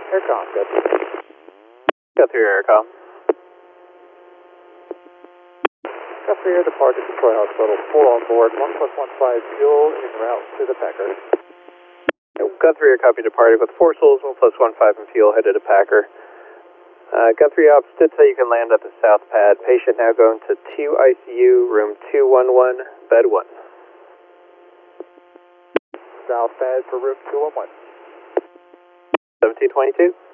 Aircom, good. Guthrie Aircom. Guthrie Air departed Detroit Hospital, 4 on board, 1+15 fuel en route to the Packer. Guthrie Air copy departed with 4 souls, 1+15 in fuel, headed to Packer. Guthrie Ops did say you can land at the south pad. Patient now going to 2 ICU, room 211, bed 1. South pad for room 211. 1722.